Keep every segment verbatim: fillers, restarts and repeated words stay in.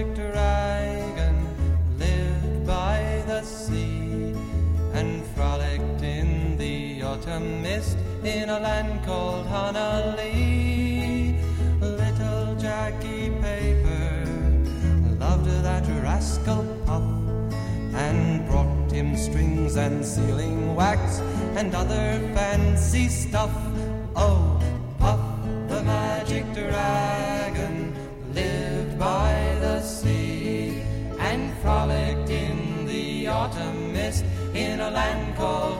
magic dragon lived by the sea and frolicked in the autumn mist in a land called Honolulu. Little Jackie Paper loved that rascal Puff and brought him strings and sealing wax and other fancy stuff. Oh, Puff the magic dragon lived by the sea and frolicked in the autumn mist in a land called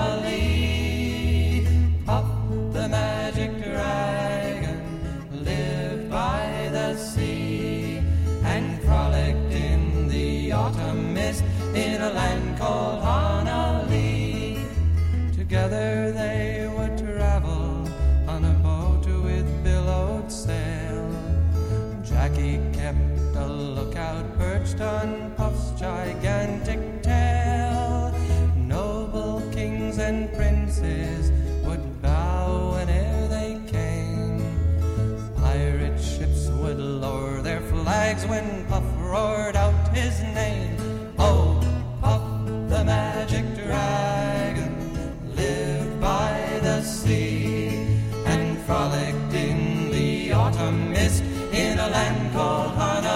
Honolulu. Puff the magic dragon lived by the sea and frolicked in the autumn mist in a land called Honolulu. Together they would travel on a boat with billowed sail. Jackie kept a lookout perched on Puff's gigantic tail. Noble kings and princes would bow whene'er they came. Pirate ships would lower their flags when Puff roared out his name. Oh, Puff the magic dragon lived by the sea and frolicked in the autumn mist in a land called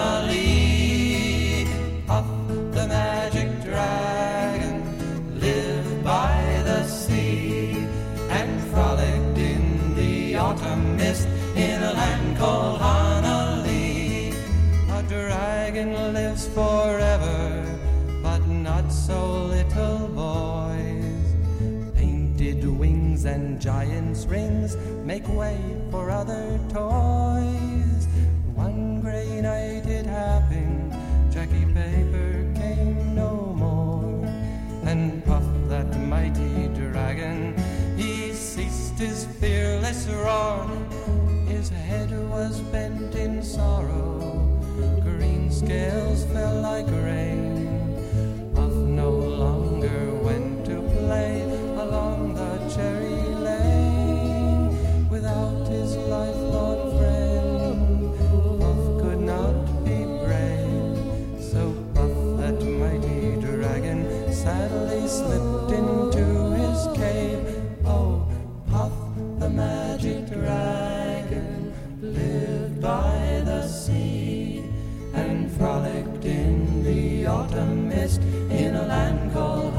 Honolulu. Puff the magic dragon lived by the sea and frolicked in the autumn mist in a land called Honolulu. A dragon lives forever, but not so little boys. Painted wings and giant's rings make way for other toys. One gray night it happened, Jackie Paper came no more, and Puff that mighty dragon, he ceased his fearless roar. His head was bent in sorrow, green scales fell like rain. Puff no longer went to play along the cherry lane. Without his lifelong friend, Puff could not be brave. So Puff that mighty dragon sadly slipped into his cave. Oh, Puff the magic dragon lived by the sea and frolicked in the autumn mist in a land called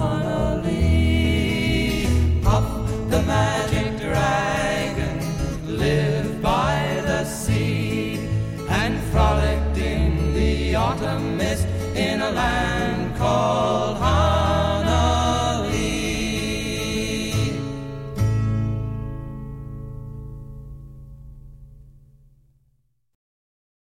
Honolulu. Puff the magic dragon lived by the sea and frolicked in the autumn mist in a land called Honolulu.